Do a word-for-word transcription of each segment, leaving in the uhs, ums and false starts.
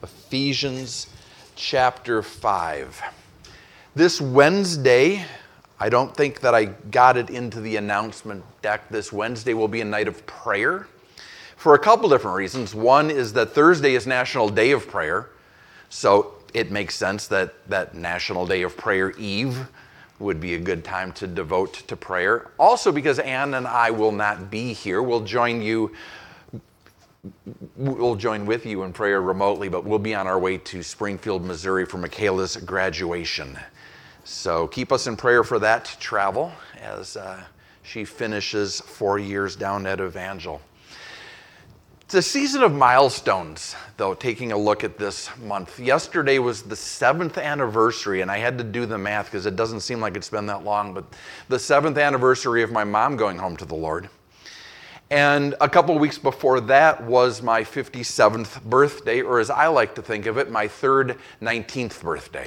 Ephesians chapter five. This Wednesday, I don't think that I got it into the announcement deck. This Wednesday will be a night of prayer for a couple different reasons. One is that Thursday is National Day of Prayer, so it makes sense that that National Day of Prayer Eve would be a good time to devote to prayer. Also because Ann and I will not be here. We'll join you, we'll join with you in prayer remotely, but we'll be on our way to Springfield, Missouri for Michaela's graduation. So keep us in prayer for that travel as uh, she finishes four years down at Evangel. It's a season of milestones, though, taking a look at this month. Yesterday was the seventh anniversary, and I had to do the math because it doesn't seem like it's been that long, but the seventh anniversary of my mom going home to the Lord. And a couple weeks before that was my fifty-seventh birthday, or as I like to think of it, my third nineteenth birthday.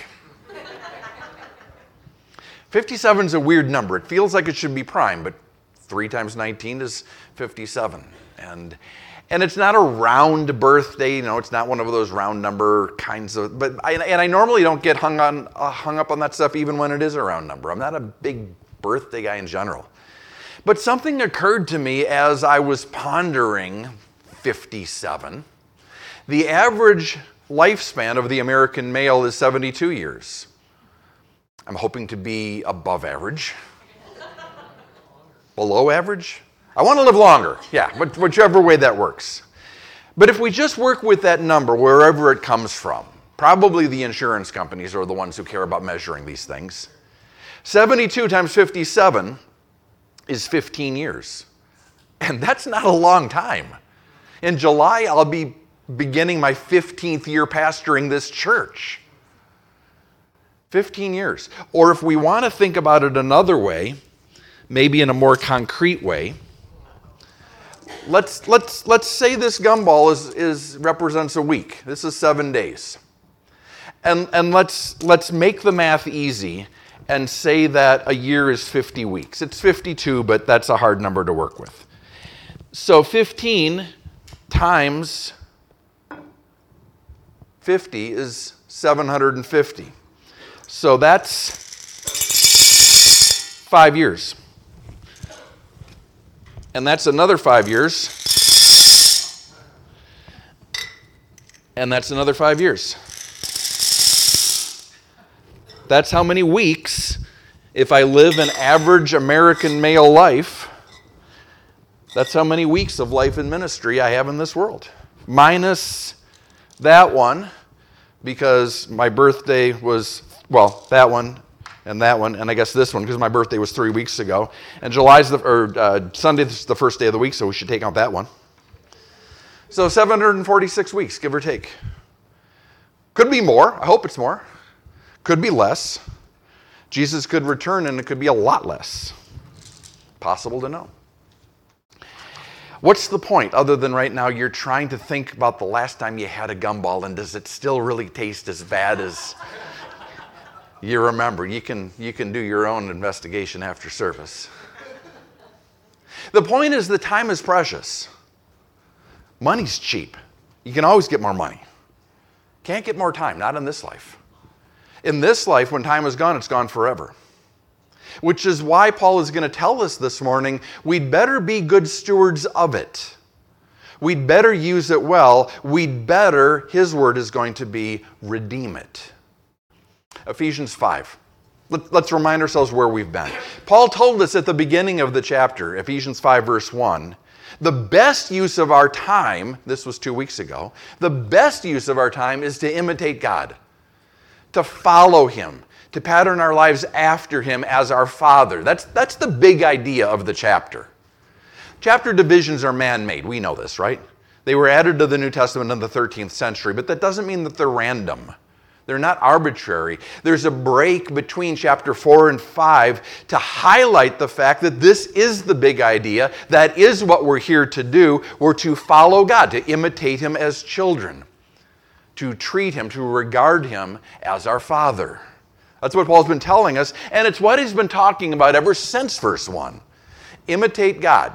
fifty-seven is a weird number. It feels like it should be prime, but three times nineteen is fifty-seven. And And it's not a round birthday, you know, it's not one of those round number kinds of, but I, and I normally don't get hung on uh, hung up on that stuff even when it is a round number. I'm not a big birthday guy in general. But something occurred to me as I was pondering fifty-seven. The average lifespan of the American male is seventy-two years. I'm hoping to be above average. Below average? I want to live longer, yeah, whichever way that works. But if we just work with that number, wherever it comes from, probably the insurance companies are the ones who care about measuring these things. seventy-two times fifty-seven is fifteen years. And that's not a long time. In July, I'll be beginning my fifteenth year pastoring this church. fifteen years. Or if we want to think about it another way, maybe in a more concrete way, Let's let's let's say this gumball is, is represents a week. This is seven days. And and let's let's make the math easy and say that a year is fifty weeks. It's fifty-two, but that's a hard number to work with. So fifteen times fifty is seven hundred fifty. So that's five years. And that's another five years. And that's another five years. That's how many weeks, if I live an average American male life, that's how many weeks of life in ministry I have in this world. Minus that one, because my birthday was, well, that one, and that one, and I guess this one, because my birthday was three weeks ago. And July's the, or uh, Sunday's the first day of the week, so we should take out that one. So seven hundred forty-six weeks, give or take. Could be more. I hope it's more. Could be less. Jesus could return, and it could be a lot less. Possible to know. What's the point, other than right now you're trying to think about the last time you had a gumball, and does it still really taste as bad as you remember? You can, you can do your own investigation after service. The point is the time is precious. Money's cheap. You can always get more money. Can't get more time, not in this life. In this life, when time is gone, it's gone forever. Which is why Paul is going to tell us this morning, we'd better be good stewards of it. We'd better use it well. We'd better, his word is going to be, redeem it. Ephesians five. Let's remind ourselves where we've been. Paul told us at the beginning of the chapter, Ephesians five verse one, the best use of our time, this was two weeks ago, the best use of our time is to imitate God, to follow him, to pattern our lives after him as our Father. That's, that's the big idea of the chapter. Chapter divisions are man-made. We know this, right? They were added to the New Testament in the thirteenth century, but that doesn't mean that they're random. They're not arbitrary. There's a break between chapter four and five to highlight the fact that this is the big idea. That is what we're here to do. We're to follow God, to imitate him as children, to treat him, to regard him as our Father. That's what Paul's been telling us, and it's what he's been talking about ever since verse one. Imitate God.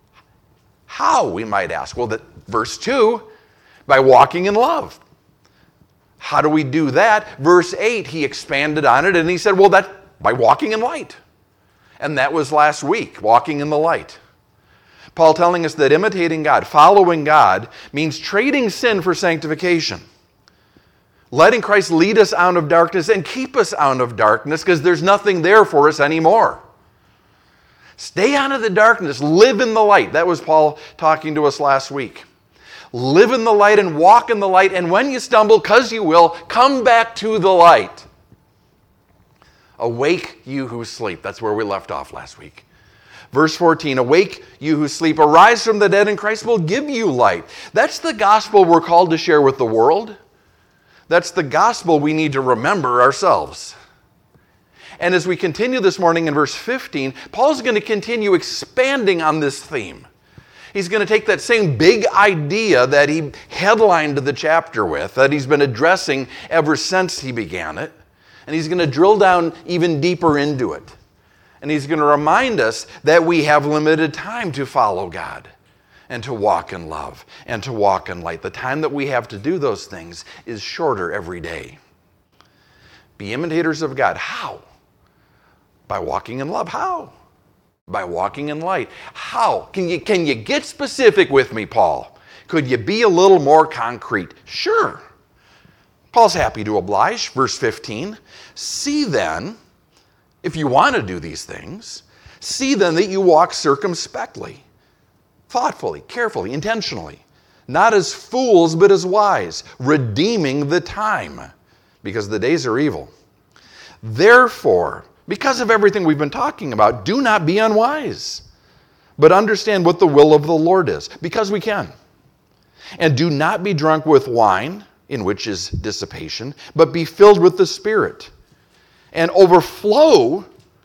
How, we might ask? Well, that verse two, by walking in love. How do we do that? Verse eight, he expanded on it and he said, well, that by walking in light. And that was last week, walking in the light. Paul telling us that imitating God, following God, means trading sin for sanctification. Letting Christ lead us out of darkness and keep us out of darkness because there's nothing there for us anymore. Stay out of the darkness. Live in the light. That was Paul talking to us last week. Live in the light and walk in the light. And when you stumble, because you will, come back to the light. Awake, you who sleep. That's where we left off last week. Verse fourteen, awake, you who sleep. Arise from the dead and Christ will give you light. That's the gospel we're called to share with the world. That's the gospel we need to remember ourselves. And as we continue this morning in verse fifteen, Paul's going to continue expanding on this theme. He's going to take that same big idea that he headlined the chapter with, that he's been addressing ever since he began it, and he's going to drill down even deeper into it. And he's going to remind us that we have limited time to follow God and to walk in love and to walk in light. The time that we have to do those things is shorter every day. Be imitators of God. How? By walking in love. How? By walking in light. How? Can you, can you get specific with me, Paul? Could you be a little more concrete? Sure. Paul's happy to oblige. Verse fifteen. See then, if you want to do these things, see then that you walk circumspectly, thoughtfully, carefully, intentionally, not as fools, but as wise, redeeming the time, because the days are evil. Therefore, because of everything we've been talking about, do not be unwise, but understand what the will of the Lord is, because we can. And do not be drunk with wine, in which is dissipation, but be filled with the Spirit, and overflow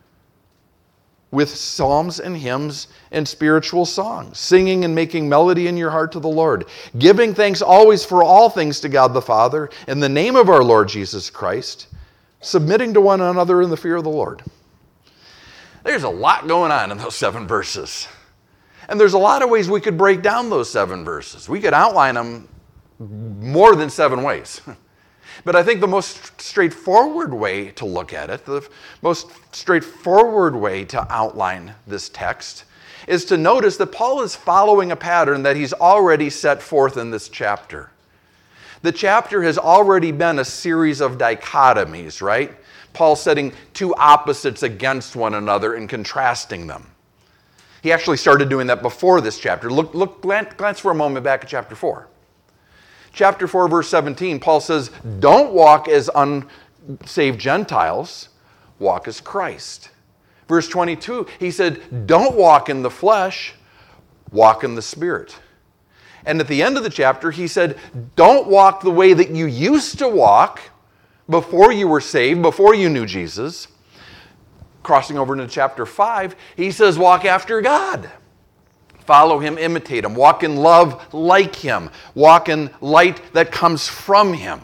with psalms and hymns and spiritual songs, singing and making melody in your heart to the Lord, giving thanks always for all things to God the Father, in the name of our Lord Jesus Christ, submitting to one another in the fear of the Lord. There's a lot going on in those seven verses. And there's a lot of ways we could break down those seven verses. We could outline them more than seven ways. But I think the most straightforward way to look at it, the most straightforward way to outline this text, is to notice that Paul is following a pattern that he's already set forth in this chapter. The chapter has already been a series of dichotomies, right? Paul setting two opposites against one another and contrasting them. He actually started doing that before this chapter. Look, look, glance, glance for a moment back at chapter four. Chapter four, verse seventeen, Paul says, don't walk as unsaved Gentiles, walk as Christ. Verse twenty-two, he said, don't walk in the flesh, walk in the Spirit. And at the end of the chapter, he said, don't walk the way that you used to walk before you were saved, before you knew Jesus. Crossing over into chapter five, he says, walk after God. Follow him, imitate him, walk in love like him, walk in light that comes from him.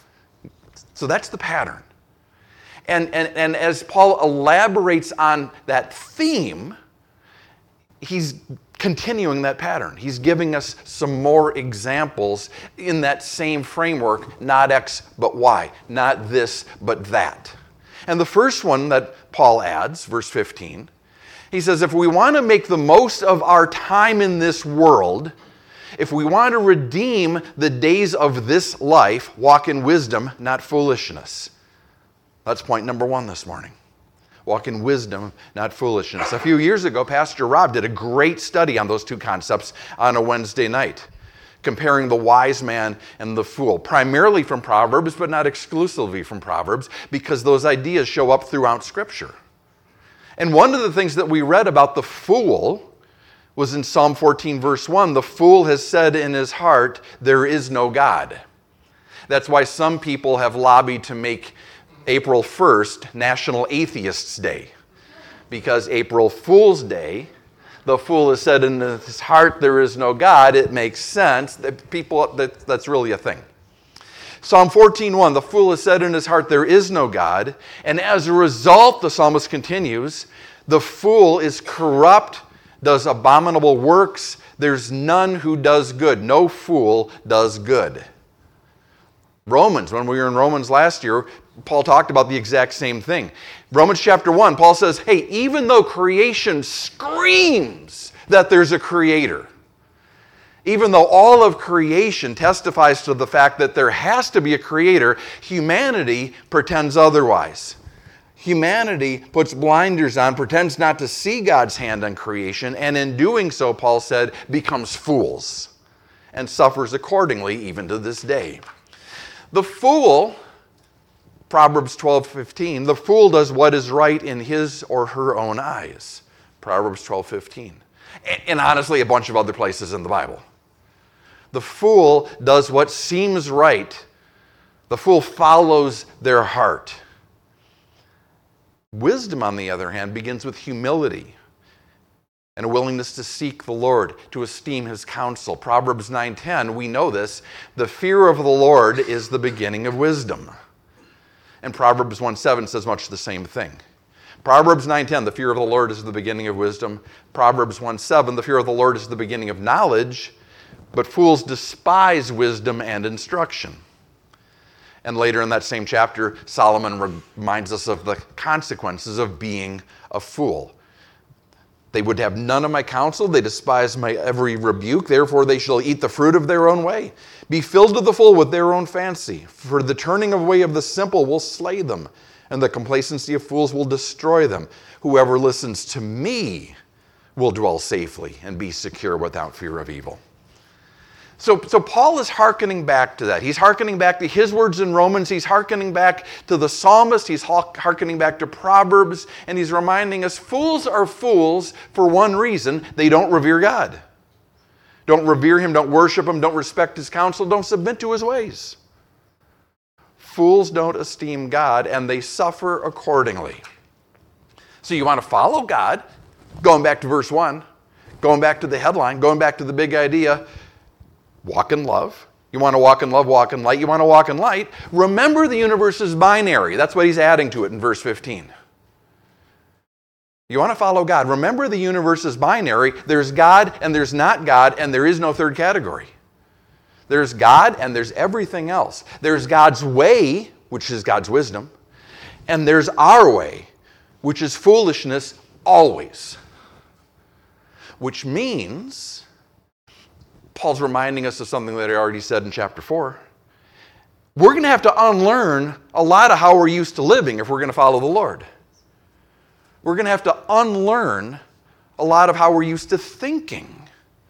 So that's the pattern. And, and, and as Paul elaborates on that theme, he's continuing that pattern. He's giving us some more examples in that same framework, not X but Y, not this but that. And the first one that Paul adds, verse fifteen, he says, if we want to make the most of our time in this world, if we want to redeem the days of this life, walk in wisdom, not foolishness. That's point number one this morning. Walk in wisdom, not foolishness. A few years ago, Pastor Rob did a great study on those two concepts on a Wednesday night, comparing the wise man and the fool, primarily from Proverbs, but not exclusively from Proverbs, because those ideas show up throughout Scripture. And one of the things that we read about the fool was in Psalm fourteen, verse one, the fool has said in his heart, there is no God. That's why some people have lobbied to make April first National Atheists Day. Because April Fool's Day, the fool has said in his heart, there is no God. It makes sense that people, that, that's really a thing. Psalm fourteen one, the fool has said in his heart, there is no God. And as a result, the psalmist continues, the fool is corrupt, does abominable works. There's none who does good. No fool does good. Romans, when we were in Romans last year, Paul talked about the exact same thing. Romans chapter one, Paul says, hey, even though creation screams that there's a creator, even though all of creation testifies to the fact that there has to be a creator, humanity pretends otherwise. Humanity puts blinders on, pretends not to see God's hand on creation, and in doing so, Paul said, becomes fools and suffers accordingly even to this day. The fool, Proverbs twelve fifteen, the fool does what is right in his or her own eyes. Proverbs twelve fifteen. And honestly, a bunch of other places in the Bible. The fool does what seems right. The fool follows their heart. Wisdom, on the other hand, begins with humility and a willingness to seek the Lord, to esteem his counsel. Proverbs nine ten, we know this. The fear of the Lord is the beginning of wisdom. And Proverbs one seven says much the same thing. Proverbs nine ten, the fear of the Lord is the beginning of wisdom. Proverbs one seven, the fear of the Lord is the beginning of knowledge, but fools despise wisdom and instruction. And later in that same chapter, Solomon reminds us of the consequences of being a fool. They would have none of my counsel. They despise my every rebuke. Therefore, they shall eat the fruit of their own way. Be filled to the full with their own fancy. For the turning away of the simple will slay them, and the complacency of fools will destroy them. Whoever listens to me will dwell safely and be secure without fear of evil. So, so Paul is hearkening back to that. He's hearkening back to his words in Romans. He's hearkening back to the psalmist. He's hearkening back to Proverbs. And he's reminding us, fools are fools for one reason. They don't revere God. Don't revere him, don't worship him, don't respect his counsel, don't submit to his ways. Fools don't esteem God, and they suffer accordingly. So you want to follow God, going back to verse one, going back to the headline, going back to the big idea, walk in love. You want to walk in love, walk in light. You want to walk in light. Remember the universe is binary. That's what he's adding to it in verse fifteen. You want to follow God. Remember the universe is binary. There's God and there's not God, and there is no third category. There's God and there's everything else. There's God's way, which is God's wisdom, and there's our way, which is foolishness always. Which means Paul's reminding us of something that I already said in chapter four. We're going to have to unlearn a lot of how we're used to living if we're going to follow the Lord. We're going to have to unlearn a lot of how we're used to thinking.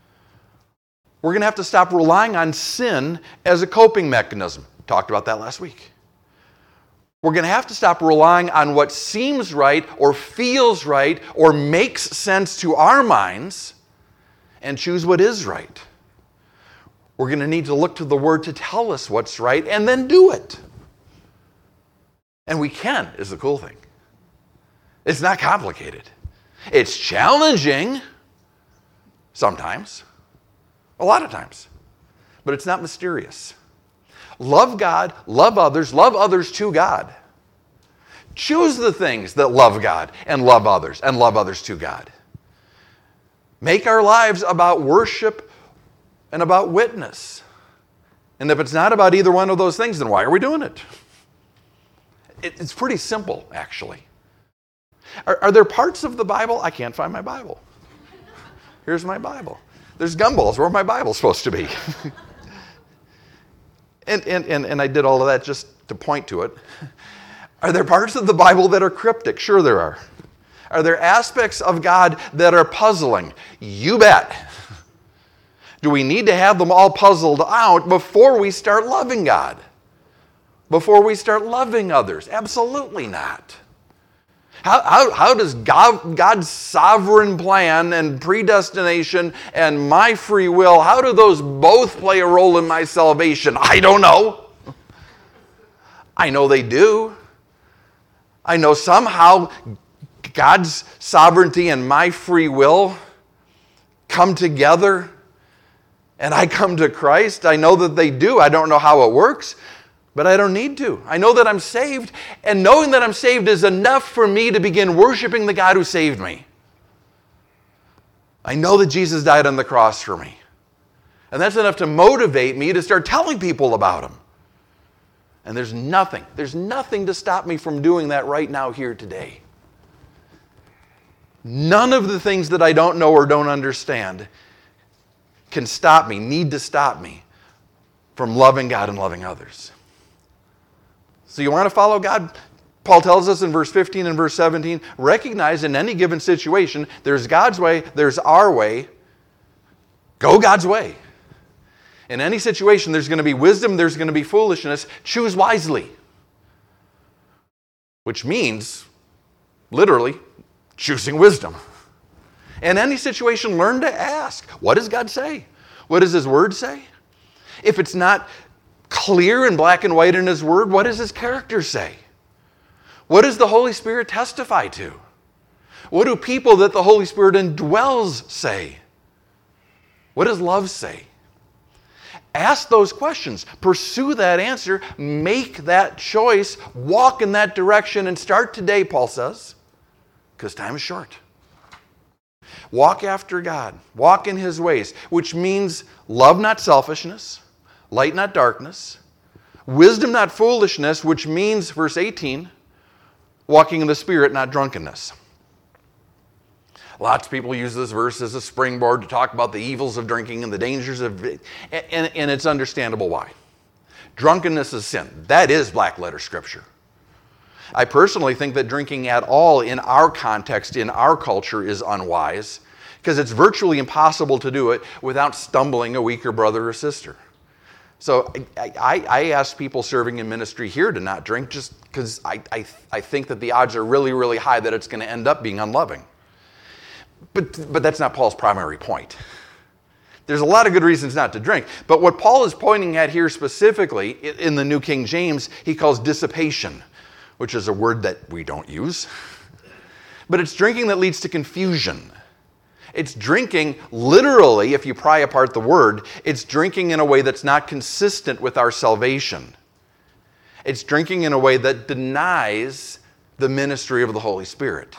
We're going to have to stop relying on sin as a coping mechanism. Talked about that last week. We're going to have to stop relying on what seems right or feels right or makes sense to our minds and choose what is right. We're going to need to look to the Word to tell us what's right and then do it. And we can, is the cool thing. It's not complicated. It's challenging sometimes, a lot of times, but it's not mysterious. Love God, love others, love others to God. Choose the things that love God and love others and love others to God. Make our lives about worship and about witness. And if it's not about either one of those things, then why are we doing it? It's pretty simple, actually. Are, are there parts of the Bible? I can't find my Bible. Here's my Bible. There's gumballs. Where my Bible's supposed to be? and, and, and, and I did all of that just to point to it. Are there parts of the Bible that are cryptic? Sure there are. Are there aspects of God that are puzzling? You bet. Do we need to have them all puzzled out before we start loving God? Before we start loving others? Absolutely not. How, how, how does God, God's sovereign plan and predestination and my free will, how do those both play a role in my salvation? I don't know. I know they do. I know somehow God's sovereignty and my free will come together and I come to Christ. I know that they do. I don't know how it works. But I don't need to. I know that I'm saved, and knowing that I'm saved is enough for me to begin worshiping the God who saved me. I know that Jesus died on the cross for me. And that's enough to motivate me to start telling people about him. And there's nothing, there's nothing to stop me from doing that right now here today. None of the things that I don't know or don't understand can stop me, need to stop me from loving God and loving others. So you want to follow God? Paul tells us in verse fifteen and verse seventeen, recognize in any given situation, there's God's way, there's our way. Go God's way. In any situation, there's going to be wisdom, there's going to be foolishness. Choose wisely. Which means, literally, choosing wisdom. In any situation, learn to ask, what does God say? What does His Word say? If it's not clear in black and white in His Word, what does His character say? What does the Holy Spirit testify to? What do people that the Holy Spirit indwells say? What does love say? Ask those questions. Pursue that answer. Make that choice. Walk in that direction and start today, Paul says, because time is short. Walk after God. Walk in His ways, which means love not selfishness, light not darkness, wisdom not foolishness, which means, verse eighteen, walking in the Spirit, not drunkenness. Lots of people use this verse as a springboard to talk about the evils of drinking and the dangers of it, and, and it's understandable why. Drunkenness is sin. That is black letter scripture. I personally think that drinking at all in our context, in our culture, is unwise because it's virtually impossible to do it without stumbling a weaker brother or sister. So I, I, I ask people serving in ministry here to not drink just because I, I, I think that the odds are really, really high that it's going to end up being unloving. But, but that's not Paul's primary point. There's a lot of good reasons not to drink. But what Paul is pointing at here specifically, in the New King James, he calls dissipation, which is a word that we don't use. But it's drinking that leads to confusion. It's drinking, literally, if you pry apart the word, it's drinking in a way that's not consistent with our salvation. It's drinking in a way that denies the ministry of the Holy Spirit.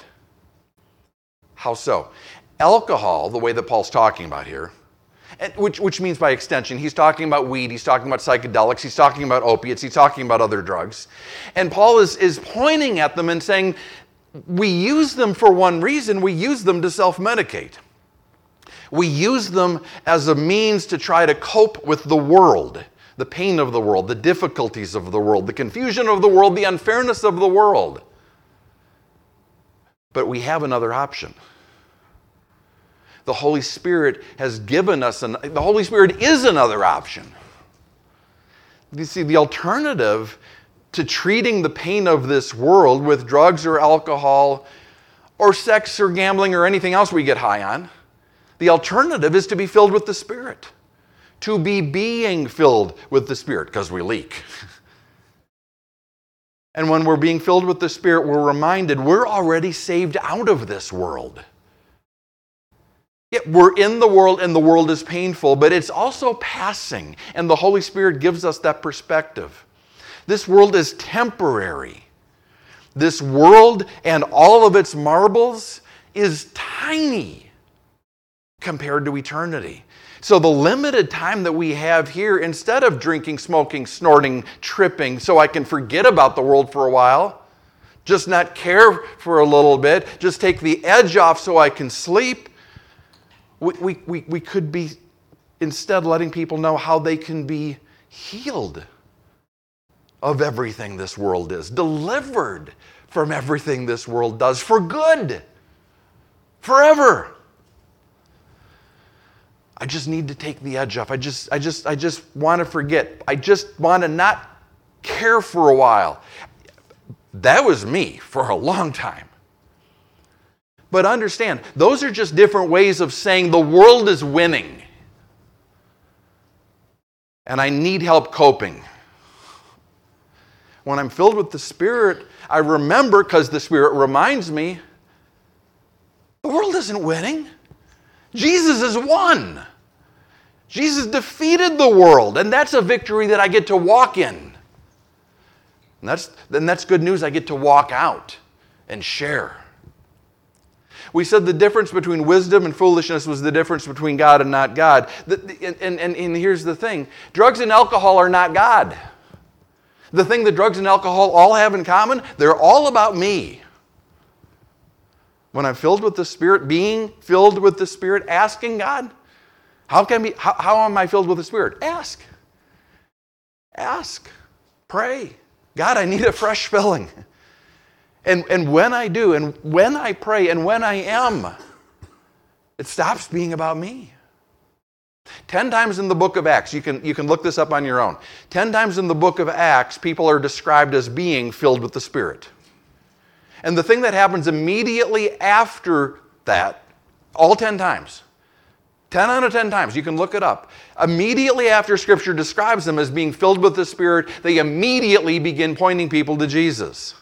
How so? Alcohol, the way that Paul's talking about here, which, which means by extension, he's talking about weed, he's talking about psychedelics, he's talking about opiates, he's talking about other drugs. And Paul is, is pointing at them and saying, we use them for one reason, we use them to self-medicate. We use them as a means to try to cope with the world, the pain of the world, the difficulties of the world, the confusion of the world, the unfairness of the world. But we have another option. The Holy Spirit has given us, an, the Holy Spirit is another option. You see, the alternative to treating the pain of this world with drugs or alcohol or sex or gambling or anything else we get high on, the alternative is to be filled with the Spirit. To be being filled with the Spirit, because we leak. And when we're being filled with the Spirit, we're reminded we're already saved out of this world. Yet we're in the world and the world is painful, but it's also passing. And the Holy Spirit gives us that perspective. This world is temporary. This world and all of its marbles is tiny compared to eternity. So the limited time that we have here, instead of drinking, smoking, snorting, tripping, so I can forget about the world for a while, just not care for a little bit, just take the edge off so I can sleep, we, we, we, we could be instead letting people know how they can be healed of everything this world is, delivered from everything this world does for good, forever. I just need to take the edge off. I just, I just, I just want to forget. I just want to not care for a while. That was me for a long time. But understand, those are just different ways of saying the world is winning. And I need help coping. When I'm filled with the Spirit, I remember, because the Spirit reminds me, the world isn't winning. Jesus has won. Jesus defeated the world, and that's a victory that I get to walk in. And that's, then that's good news I get to walk out and share. We said the difference between wisdom and foolishness was the difference between God and not God. The, and, and, and here's the thing. Drugs and alcohol are not God. The thing that drugs and alcohol all have in common, they're all about me. When I'm filled with the Spirit, being filled with the Spirit, asking God, how can be, how, how am I filled with the Spirit? Ask. Ask. Pray. God, I need a fresh filling. And, and when I do, and when I pray, and when I am, it stops being about me. Ten times in the book of Acts, you can, you can look this up on your own. Ten times in the book of Acts, people are described as being filled with the Spirit. And the thing that happens immediately after that, all ten times, ten out of ten times, you can look it up. Immediately after Scripture describes them as being filled with the Spirit, they immediately begin pointing people to Jesus.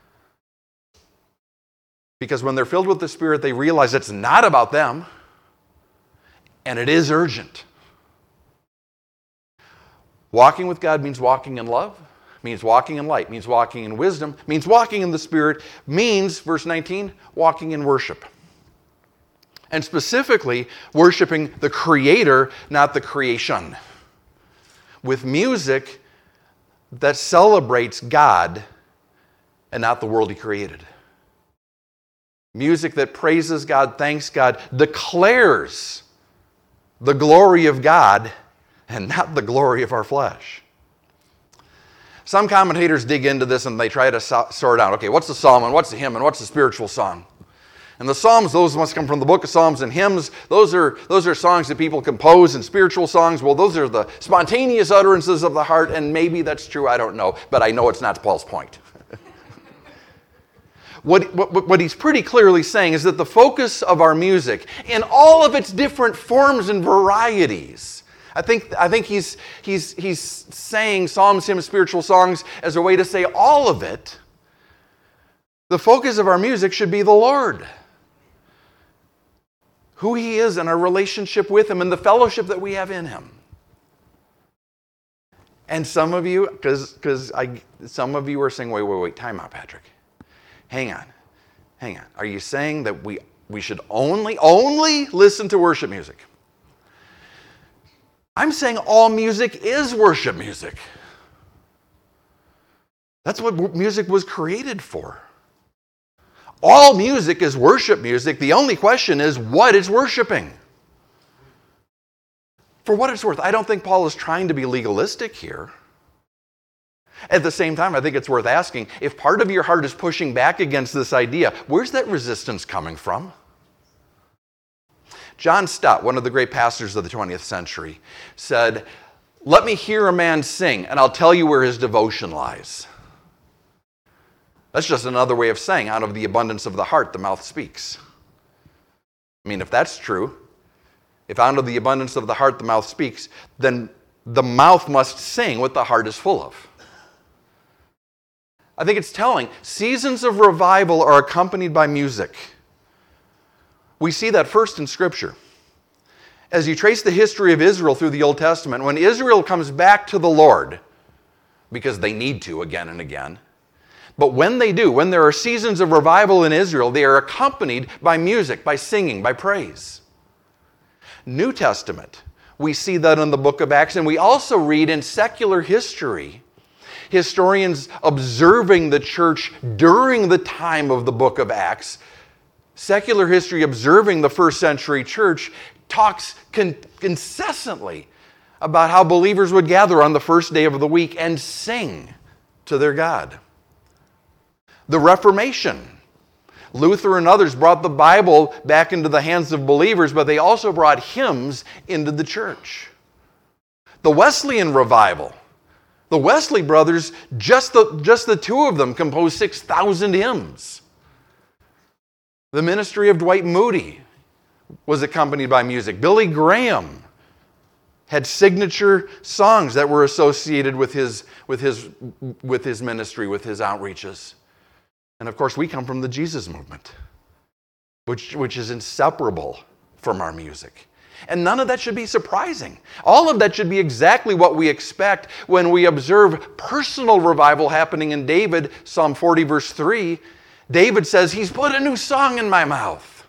Because when they're filled with the Spirit, they realize it's not about them. And it is urgent. Walking with God means walking in love, means walking in light, means walking in wisdom, means walking in the Spirit, means, verse nineteen, walking in worship. And specifically, worshiping the Creator, not the creation. With music that celebrates God and not the world He created. Music that praises God, thanks God, declares the glory of God and not the glory of our flesh. Some commentators dig into this and they try to so- sort out, okay, what's the psalm and what's the hymn and what's the spiritual song? And the psalms, those must come from the book of Psalms, and hymns, those are, those are songs that people compose, and spiritual songs, well, those are the spontaneous utterances of the heart, and maybe that's true, I don't know, but I know it's not Paul's point. What, what, what he's pretty clearly saying is that the focus of our music, in all of its different forms and varieties, I think, I think he's, he's, he's saying psalms, hymns, spiritual songs as a way to say all of it, the focus of our music should be the Lord. Who He is and our relationship with Him and the fellowship that we have in Him. And some of you, because because I some of you are saying, wait, wait, wait, time out, Patrick. Hang on, hang on. Are you saying that we, we should only, only listen to worship music? I'm saying all music is worship music. That's what music was created for. All music is worship music. The only question is what it's worshiping. For what it's worth, I don't think Paul is trying to be legalistic here. At the same time, I think it's worth asking, if part of your heart is pushing back against this idea, where's that resistance coming from? John Stott, one of the great pastors of the twentieth century, said, "Let me hear a man sing, and I'll tell you where his devotion lies." That's just another way of saying, out of the abundance of the heart, the mouth speaks. I mean, if that's true, if out of the abundance of the heart, the mouth speaks, then the mouth must sing what the heart is full of. I think it's telling. Seasons of revival are accompanied by music. We see that first in Scripture. As you trace the history of Israel through the Old Testament, when Israel comes back to the Lord, because they need to again and again, but when they do, when there are seasons of revival in Israel, they are accompanied by music, by singing, by praise. New Testament, we see that in the book of Acts, and we also read in secular history historians observing the church during the time of the book of Acts, secular history observing the first century church, talks con- incessantly about how believers would gather on the first day of the week and sing to their God. The Reformation. Luther and others brought the Bible back into the hands of believers, but they also brought hymns into the church. The Wesleyan revival. The Wesley brothers, just the, just the two of them, composed six thousand hymns. The ministry of Dwight Moody was accompanied by music. Billy Graham had signature songs that were associated with his, with his, with his ministry, with his outreaches. And of course, we come from the Jesus movement, which, which is inseparable from our music. And none of that should be surprising. All of that should be exactly what we expect when we observe personal revival happening in David, Psalm forty, verse three. David says, He's put a new song in my mouth.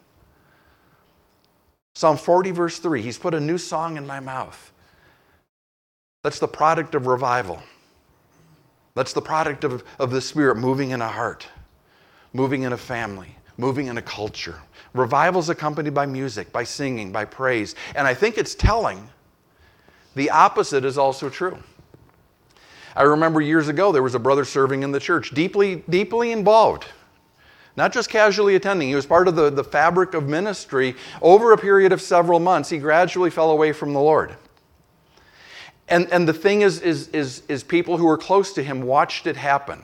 Psalm forty, verse three, He's put a new song in my mouth. That's the product of revival. That's the product of, of the Spirit moving in a heart, moving in a family, moving in a culture. Revival is accompanied by music, by singing, by praise. And I think it's telling the opposite is also true. I remember years ago there was a brother serving in the church, deeply, deeply involved. Not just casually attending. He was part of the, the fabric of ministry. Over a period of several months, he gradually fell away from the Lord. And, and the thing is, is, is, is people who were close to him watched it happen.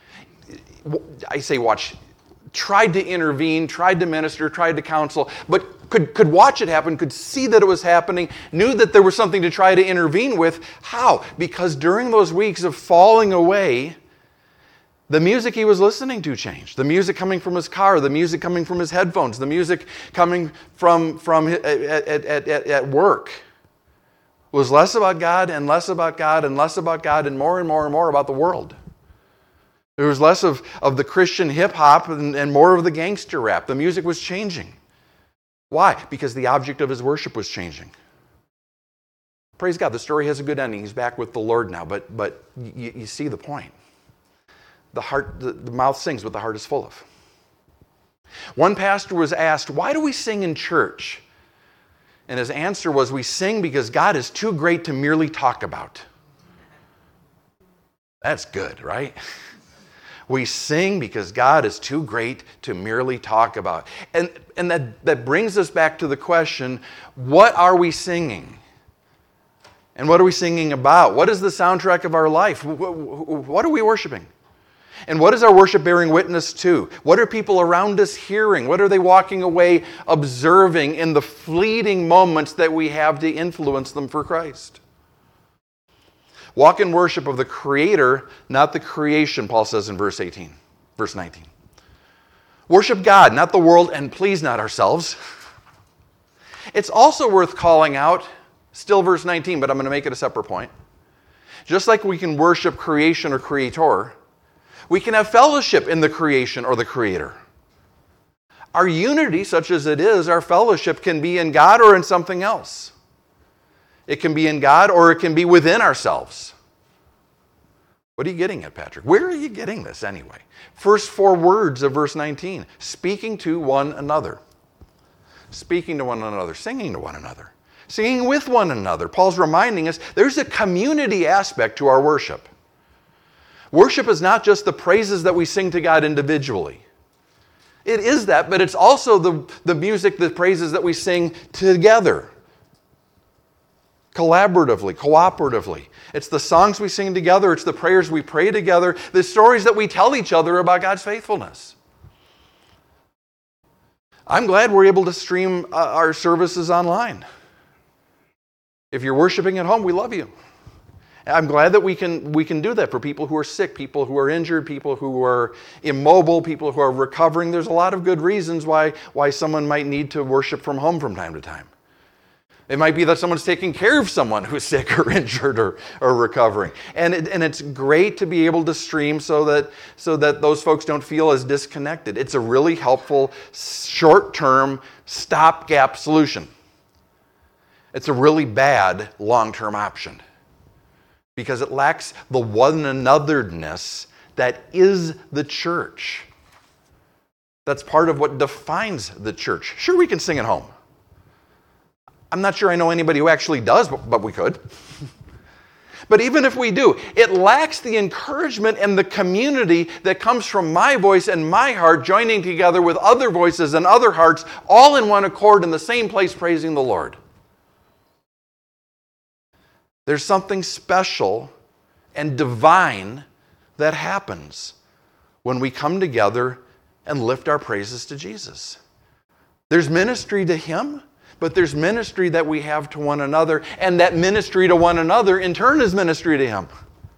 I say watch, tried to intervene, tried to minister, tried to counsel, but could, could watch it happen, could see that it was happening, knew that there was something to try to intervene with. How? Because during those weeks of falling away, the music he was listening to changed. The music coming from his car, the music coming from his headphones, the music coming from, from at, at, at, at work was less about God and less about God and less about God and more and more and more about the world. There was less of, of the Christian hip-hop and, and more of the gangster rap. The music was changing. Why? Because the object of his worship was changing. Praise God, the story has a good ending. He's back with the Lord now, but, but you, you see the point. The heart, the, the mouth sings what the heart is full of. One pastor was asked, why do we sing in church? And his answer was, we sing because God is too great to merely talk about. That's good, right? We sing because God is too great to merely talk about. And, and that, that brings us back to the question, what are we singing? And what are we singing about? What is the soundtrack of our life? What are we worshiping? And what is our worship bearing witness to? What are people around us hearing? What are they walking away observing in the fleeting moments that we have to influence them for Christ? Walk in worship of the Creator, not the creation, Paul says in verse eighteen, verse nineteen. Worship God, not the world, and please not ourselves. It's also worth calling out, still verse nineteen, but I'm going to make it a separate point. Just like we can worship creation or Creator, we can have fellowship in the creation or the Creator. Our unity, such as it is, our fellowship can be in God or in something else. It can be in God or it can be within ourselves. What are you getting at, Patrick? Where are you getting this anyway? First four words of verse nineteen. Speaking to one another. Speaking to one another. Singing to one another. Singing with one another. Paul's reminding us there's a community aspect to our worship. Worship is not just the praises that we sing to God individually. It is that, but it's also the, the music, the praises that we sing together. Collaboratively, cooperatively. It's the songs we sing together. It's the prayers we pray together. The stories that we tell each other about God's faithfulness. I'm glad we're able to stream uh, our services online. If you're worshiping at home, we love you. I'm glad that we can we can do that for people who are sick, people who are injured, people who are immobile, people who are recovering. There's a lot of good reasons why, why someone might need to worship from home from time to time. It might be that someone's taking care of someone who's sick or injured or, or recovering. And, it, and it's great to be able to stream so that, so that those folks don't feel as disconnected. It's a really helpful short-term stopgap solution. It's a really bad long-term option, because it lacks the one anotherness that is the church. That's part of what defines the church. Sure, we can sing at home. I'm not sure I know anybody who actually does, but, but we could. But even if we do, it lacks the encouragement and the community that comes from my voice and my heart joining together with other voices and other hearts, all in one accord in the same place praising the Lord. There's something special and divine that happens when we come together and lift our praises to Jesus. There's ministry to Him, but there's ministry that we have to one another, and that ministry to one another in turn is ministry to Him.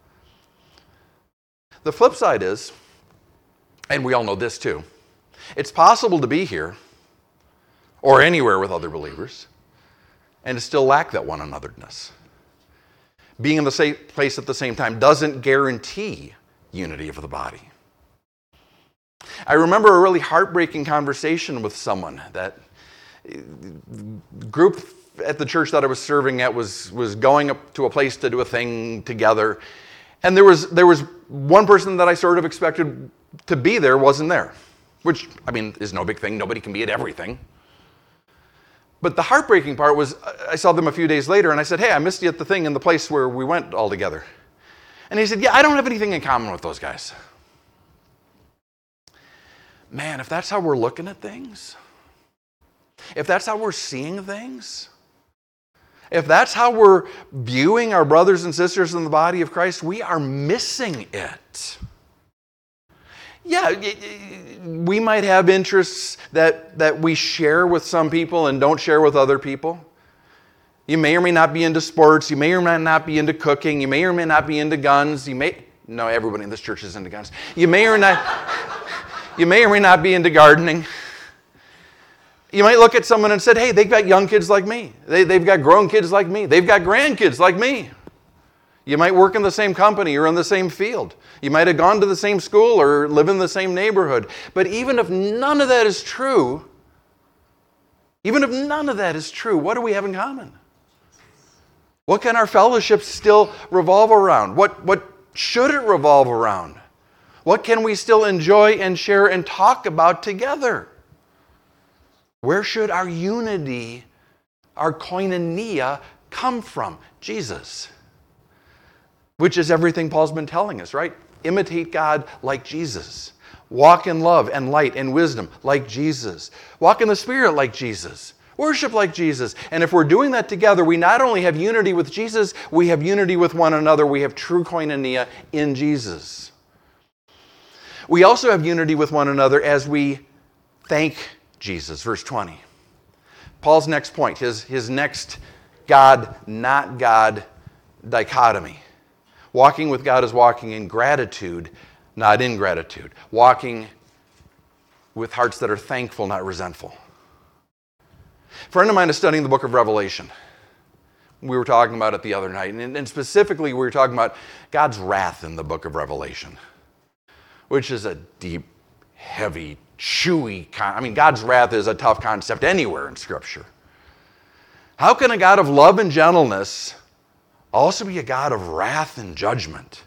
The flip side is, and we all know this too, it's possible to be here or anywhere with other believers and to still lack that one anotherness. Being in the same place at the same time doesn't guarantee unity of the body. I remember a really heartbreaking conversation with someone. That group at the church that I was serving at was, was going up to a place to do a thing together. And there was there was one person that I sort of expected to be there wasn't there, which, I mean, is no big thing. Nobody can be at everything. But the heartbreaking part was I saw them a few days later, and I said, hey, I missed you at the thing in the place where we went all together. And he said, yeah, I don't have anything in common with those guys. Man, if that's how we're looking at things, if that's how we're seeing things, if that's how we're viewing our brothers and sisters in the body of Christ, we are missing it. Yeah, we might have interests that, that we share with some people and don't share with other people. You may or may not be into sports. You may or may not be into cooking. You may or may not be into guns. You may, no, everybody in this church is into guns. You may or not, you may or may not be into gardening. You might look at someone and say, hey, they've got young kids like me. They, they've got grown kids like me. They've got grandkids like me. You might work in the same company or in the same field. You might have gone to the same school or live in the same neighborhood. But even if none of that is true, even if none of that is true, what do we have in common? What can our fellowship still revolve around? What, what should it revolve around? What can we still enjoy and share and talk about together? Where should our unity, our koinonia, come from? Jesus. Which is everything Paul's been telling us, right? Imitate God like Jesus. Walk in love and light and wisdom like Jesus. Walk in the Spirit like Jesus. Worship like Jesus. And if we're doing that together, we not only have unity with Jesus, we have unity with one another. We have true koinonia in Jesus. We also have unity with one another as we thank Jesus. Verse twenty. Paul's next point, his, his next God, not God dichotomy. Walking with God is walking in gratitude, not ingratitude. Walking with hearts that are thankful, not resentful. A friend of mine is studying the book of Revelation. We were talking about it the other night, and, and specifically we were talking about God's wrath in the book of Revelation, which is a deep, heavy, chewy, con- I mean, God's wrath is a tough concept anywhere in Scripture. How can a God of love and gentleness also be a God of wrath and judgment?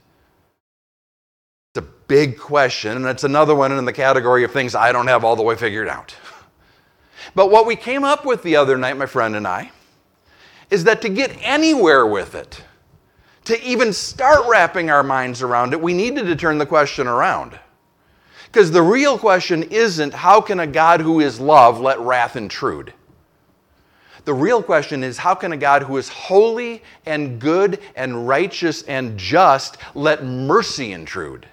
It's a big question, and it's another one in the category of things I don't have all the way figured out. But what we came up with the other night, my friend and I, is that to get anywhere with it, to even start wrapping our minds around it, we needed to turn the question around. Because the real question isn't, how can a God who is love let wrath intrude? The real question is, how can a God who is holy and good and righteous and just let mercy intrude?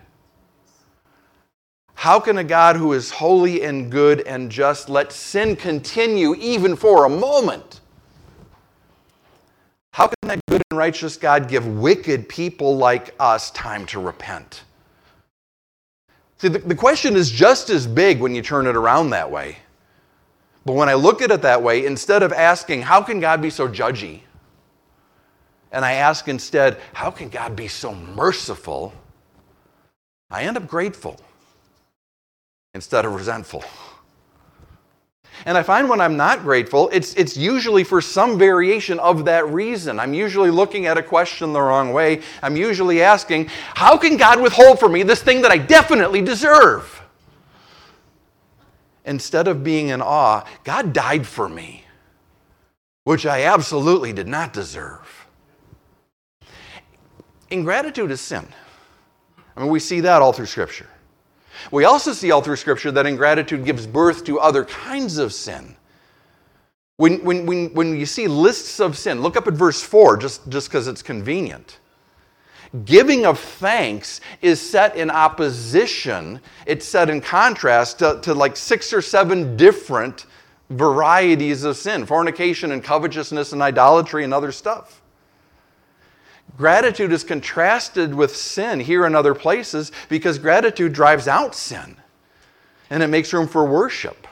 How can a God who is holy and good and just let sin continue even for a moment? How can that good and righteous God give wicked people like us time to repent? See, the, the question is just as big when you turn it around that way. But when I look at it that way, instead of asking, how can God be so judgy? And I ask instead, how can God be so merciful? I end up grateful instead of resentful. And I find when I'm not grateful, it's, it's usually for some variation of that reason. I'm usually looking at a question the wrong way. I'm usually asking, how can God withhold from me this thing that I definitely deserve? Instead of being in awe, God died for me, which I absolutely did not deserve. Ingratitude is sin. I mean, we see that all through Scripture. We also see all through Scripture that ingratitude gives birth to other kinds of sin. When, when, when, when you see lists of sin, look up at verse four, just just because it's convenient. Giving of thanks is set in opposition, it's set in contrast to, to like six or seven different varieties of sin, fornication and covetousness and idolatry and other stuff. Gratitude is contrasted with sin here and other places because gratitude drives out sin and it makes room for worship.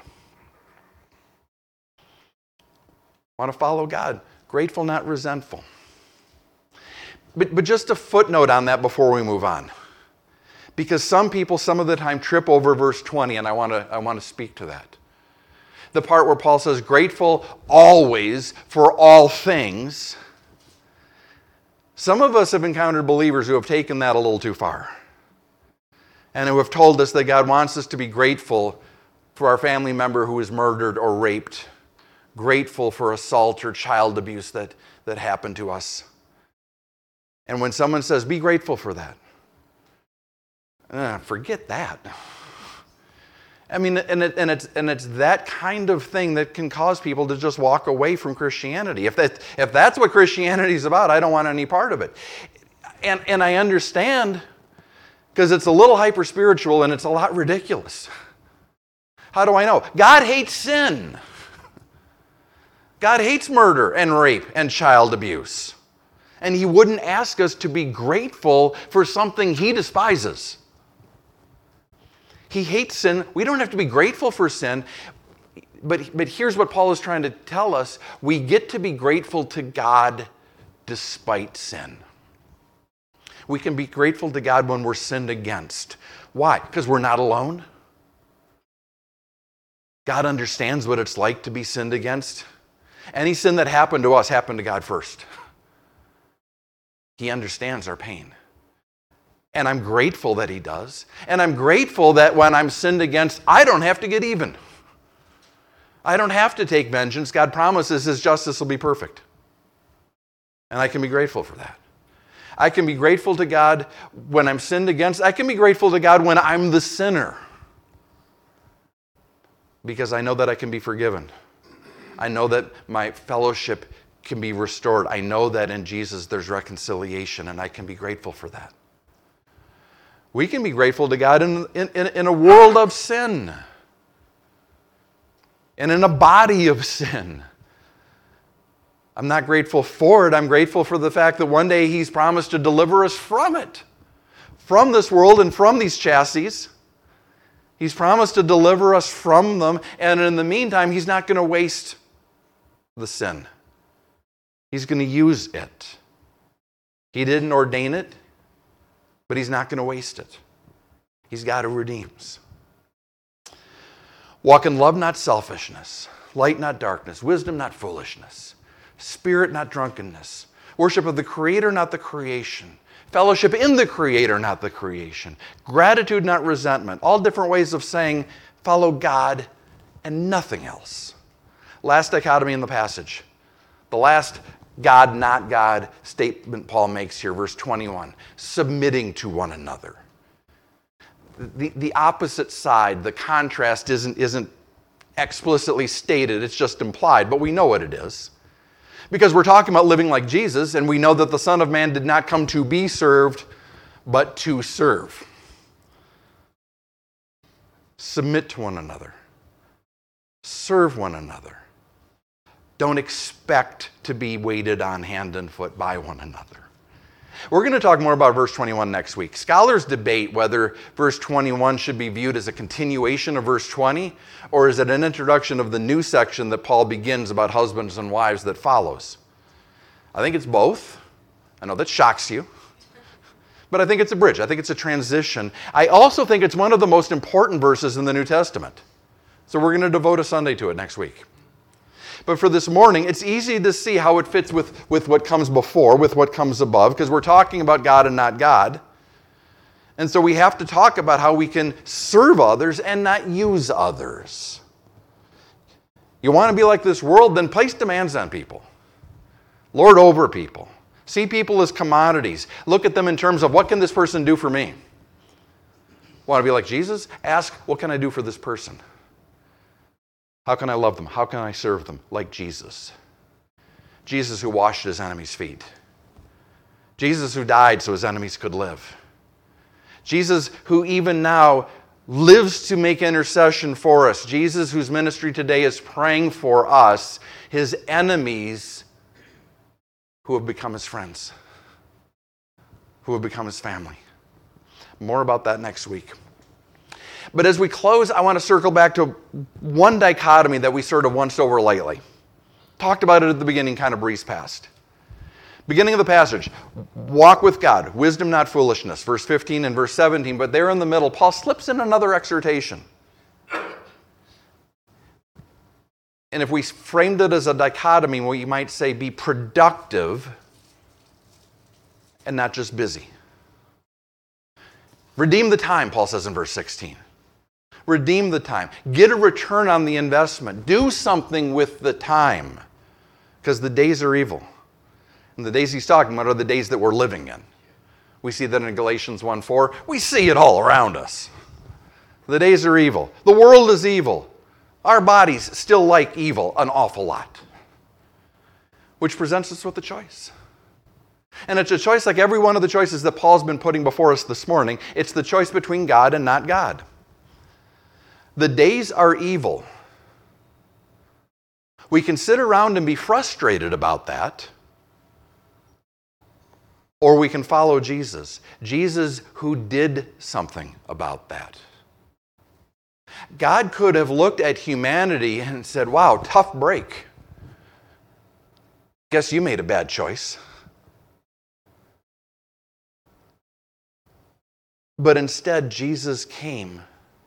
Want to follow God, grateful, not resentful. But, but just a footnote on that before we move on. Because some people, some of the time, trip over verse twenty, and I want to I want to speak to that. The part where Paul says, grateful always for all things. Some of us have encountered believers who have taken that a little too far and who have told us that God wants us to be grateful for our family member who is murdered or raped, grateful for assault or child abuse that, that happened to us. And when someone says, be grateful for that, uh, forget that. I mean, and, it, and, it's, and it's that kind of thing that can cause people to just walk away from Christianity. If, that, if that's what Christianity is about, I don't want any part of it. And, and I understand, because it's a little hyper-spiritual and it's a lot ridiculous. How do I know? God hates sin. God hates murder and rape and child abuse. And He wouldn't ask us to be grateful for something He despises. He hates sin. We don't have to be grateful for sin. But, but here's what Paul is trying to tell us. We get to be grateful to God despite sin. We can be grateful to God when we're sinned against. Why? Because we're not alone. God understands what it's like to be sinned against. Any sin that happened to us happened to God first. He understands our pain. And I'm grateful that He does. And I'm grateful that when I'm sinned against, I don't have to get even. I don't have to take vengeance. God promises His justice will be perfect. And I can be grateful for that. I can be grateful to God when I'm sinned against. I can be grateful to God when I'm the sinner. Because I know that I can be forgiven. I know that my fellowship can be restored. I know that in Jesus there's reconciliation, and I can be grateful for that. We can be grateful to God in, in, in a world of sin and in a body of sin. I'm not grateful for it. I'm grateful for the fact that one day He's promised to deliver us from it, from this world and from these chassis. He's promised to deliver us from them, and in the meantime, He's not going to waste the sin. He's going to use it. He didn't ordain it, but He's not going to waste it. He's God who redeems. Walk in love, not selfishness. Light, not darkness. Wisdom, not foolishness. Spirit, not drunkenness. Worship of the Creator, not the creation. Fellowship in the Creator, not the creation. Gratitude, not resentment. All different ways of saying, follow God and nothing else. Last dichotomy in the passage. The last God, not God statement Paul makes here, verse twenty-one. Submitting to one another. The, the opposite side, the contrast isn't, isn't explicitly stated, it's just implied, but we know what it is. Because we're talking about living like Jesus, and we know that the Son of Man did not come to be served, but to serve. Submit to one another. Serve one another. Don't expect to be waited on hand and foot by one another. We're going to talk more about verse twenty-one next week. Scholars debate whether verse twenty-one should be viewed as a continuation of verse twenty, or is it an introduction of the new section that Paul begins about husbands and wives that follows. I think it's both. I know that shocks you. But I think it's a bridge. I think it's a transition. I also think it's one of the most important verses in the New Testament. So we're going to devote a Sunday to it next week. But for this morning, it's easy to see how it fits with, with what comes before, with what comes above, because we're talking about God and not God. And so we have to talk about how we can serve others and not use others. You want to be like this world, then place demands on people. Lord over people. See people as commodities. Look at them in terms of, what can this person do for me? Want to be like Jesus? Ask, what can I do for this person? How can I love them? How can I serve them? Like Jesus. Jesus who washed His enemies' feet. Jesus who died so His enemies could live. Jesus who even now lives to make intercession for us. Jesus whose ministry today is praying for us, His enemies who have become His friends, who have become His family. More about that next week. But as we close, I want to circle back to one dichotomy that we sort of once over lightly. Talked about it at the beginning, kind of breezed past. Beginning of the passage, walk with God, wisdom not foolishness, verse fifteen and verse seventeen, but there in the middle, Paul slips in another exhortation. And if we framed it as a dichotomy, we might say, be productive and not just busy. Redeem the time, Paul says in verse sixteen. Redeem the time. Get a return on the investment. Do something with the time, because the days are evil. And the days he's talking about are the days that we're living in. We see that in Galatians one four. We see it all around us. The days are evil. The world is evil. Our bodies still like evil an awful lot, which presents us with a choice. And it's a choice like every one of the choices that Paul's been putting before us this morning. It's the choice between God and not God. The days are evil. We can sit around and be frustrated about that, or we can follow Jesus. Jesus who did something about that. God could have looked at humanity and said, wow, tough break. Guess you made a bad choice. But instead, Jesus came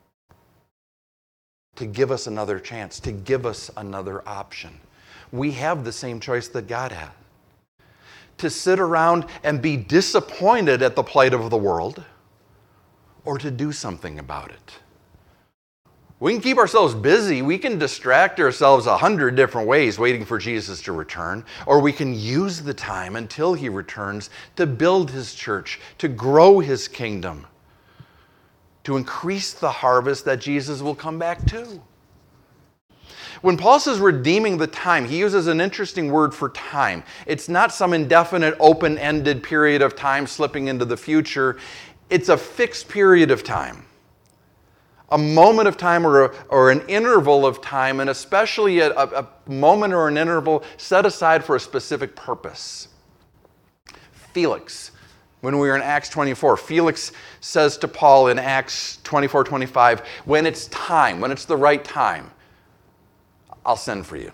to give us another chance, to give us another option. We have the same choice that God had. To sit around and be disappointed at the plight of the world, or to do something about it. We can keep ourselves busy. We can distract ourselves a hundred different ways waiting for Jesus to return, or we can use the time until he returns to build his church, to grow his kingdom, to increase the harvest that Jesus will come back to. When Paul says redeeming the time, he uses an interesting word for time. It's not some indefinite, open-ended period of time slipping into the future. It's a fixed period of time. A moment of time or, a, or an interval of time, and especially a, a, a moment or an interval set aside for a specific purpose. Felix, when we were in Acts twenty-four, Felix says to Paul in Acts twenty-four twenty-five, when it's time, when it's the right time, I'll send for you.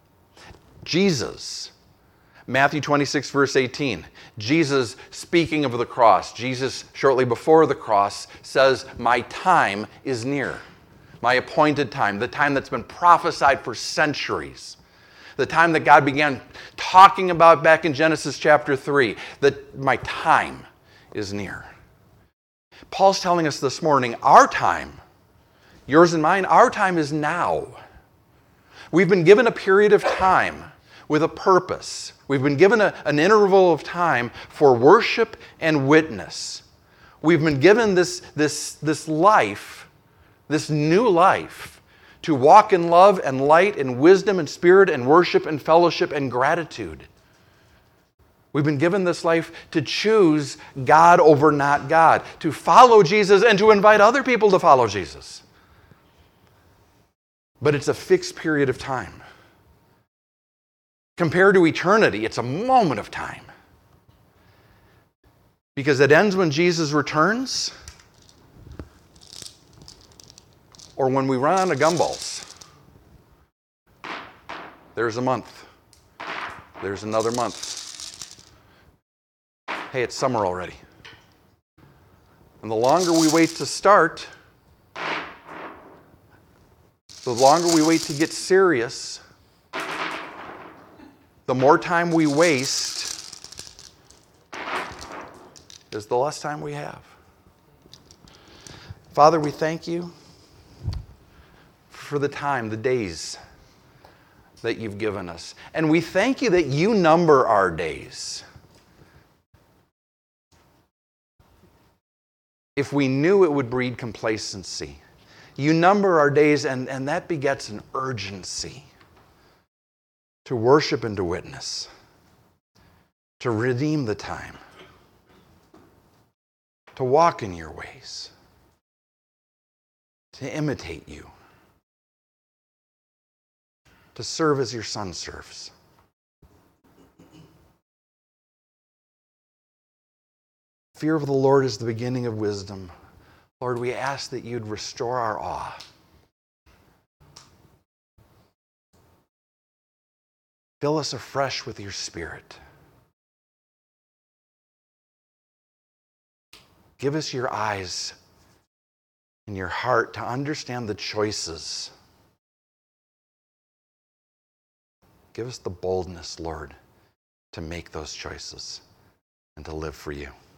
Jesus, Matthew twenty-six verse eighteen, Jesus speaking of the cross, Jesus shortly before the cross says, my time is near, my appointed time, the time that's been prophesied for centuries. The time that God began talking about back in Genesis chapter three, that my time is near. Paul's telling us this morning, our time, yours and mine, our time is now. We've been given a period of time with a purpose. We've been given a, an interval of time for worship and witness. We've been given this, this, this life, this new life, to walk in love and light and wisdom and spirit and worship and fellowship and gratitude. We've been given this life to choose God over not God, to follow Jesus and to invite other people to follow Jesus. But it's a fixed period of time. Compared to eternity, it's a moment of time. Because it ends when Jesus returns, or when we run out of gumballs. There's a month. There's another month. Hey, it's summer already. And the longer we wait to start, the longer we wait to get serious, the more time we waste is the less time we have. Father, we thank you for the time, the days that you've given us. And we thank you that you number our days. If we knew, it would breed complacency. You number our days, and, and that begets an urgency to worship and to witness, to redeem the time, to walk in your ways, to imitate you, to serve as your Son serves. Fear of the Lord is the beginning of wisdom. Lord, we ask that you'd restore our awe. Fill us afresh with your Spirit. Give us your eyes and your heart to understand the choices. Give us the boldness, Lord, to make those choices. and to live for you.